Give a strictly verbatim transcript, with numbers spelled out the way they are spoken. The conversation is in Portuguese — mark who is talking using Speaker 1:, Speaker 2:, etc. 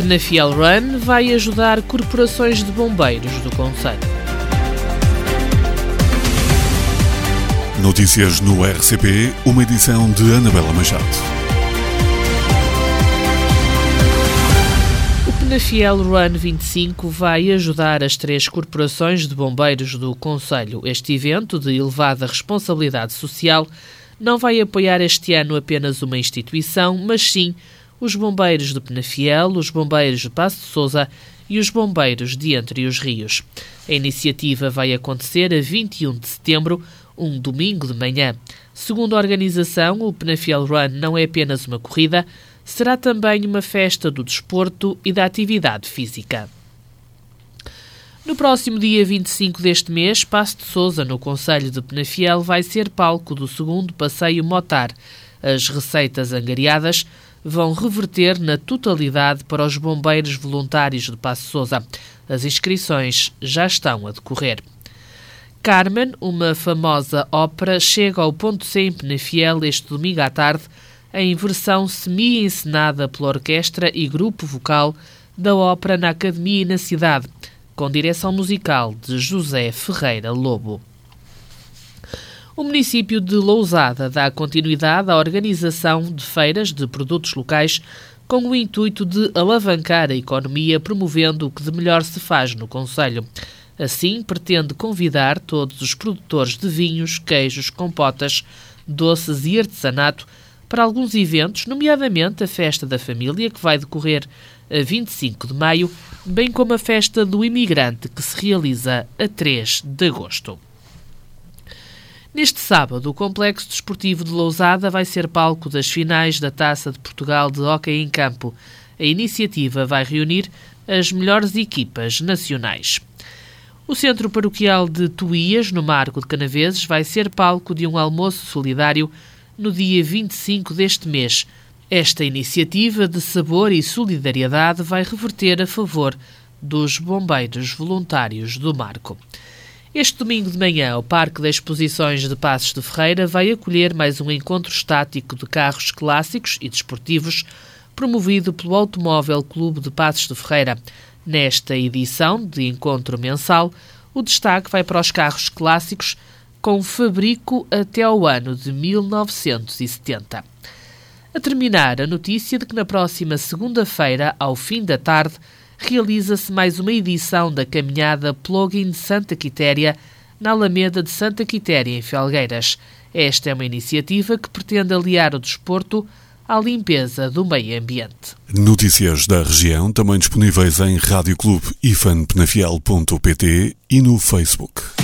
Speaker 1: Penafiel Run vai ajudar corporações de bombeiros do concelho.
Speaker 2: Notícias no R C P, uma edição de Anabela Machado.
Speaker 1: O Penafiel Run vinte e cinco vai ajudar as três corporações de bombeiros do concelho. Este evento, de elevada responsabilidade social, não vai apoiar este ano apenas uma instituição, mas sim os bombeiros de Penafiel, os bombeiros de Paço de Sousa e os bombeiros de Entre os Rios. A iniciativa vai acontecer a vinte e um de setembro, um domingo de manhã. Segundo a organização, o Penafiel Run não é apenas uma corrida, será também uma festa do desporto e da atividade física. No próximo dia vinte e cinco deste mês, Paço de Sousa, no concelho de Penafiel, vai ser palco do segundo passeio Motar. As receitas angariadas vão reverter na totalidade para os bombeiros voluntários de Paço de Sousa. As inscrições já estão a decorrer. Carmen, uma famosa ópera, chega ao Ponto C em Penafiel este domingo à tarde, em versão semi-encenada pela orquestra e grupo vocal da ópera na Academia e na cidade, com direção musical de José Ferreira Lobo. O município de Lousada dá continuidade à organização de feiras de produtos locais com o intuito de alavancar a economia, promovendo o que de melhor se faz no concelho. Assim, pretende convidar todos os produtores de vinhos, queijos, compotas, doces e artesanato para alguns eventos, nomeadamente a Festa da Família, que vai decorrer a vinte e cinco de maio, bem como a Festa do Imigrante, que se realiza a três de agosto. Neste sábado, o Complexo Desportivo de Lousada vai ser palco das finais da Taça de Portugal de Hóquei em Campo. A iniciativa vai reunir as melhores equipas nacionais. O Centro Paroquial de Tuías, no Marco de Canaveses, vai ser palco de um almoço solidário no dia vinte e cinco deste mês. Esta iniciativa de sabor e solidariedade vai reverter a favor dos bombeiros voluntários do Marco. Este domingo de manhã, o Parque de Exposições de Passos de Ferreira vai acolher mais um encontro estático de carros clássicos e desportivos promovido pelo Automóvel Clube de Passos de Ferreira. Nesta edição de encontro mensal, o destaque vai para os carros clássicos com fabrico até ao ano de mil novecentos e setenta. A terminar, a notícia de que na próxima segunda-feira, ao fim da tarde, realiza-se mais uma edição da caminhada Plugin de Santa Quitéria, na Alameda de Santa Quitéria, em Felgueiras. Esta é uma iniciativa que pretende aliar o desporto à limpeza do meio ambiente.
Speaker 2: Notícias da região também disponíveis em rádio clube ifan penafiel ponto pt e no Facebook.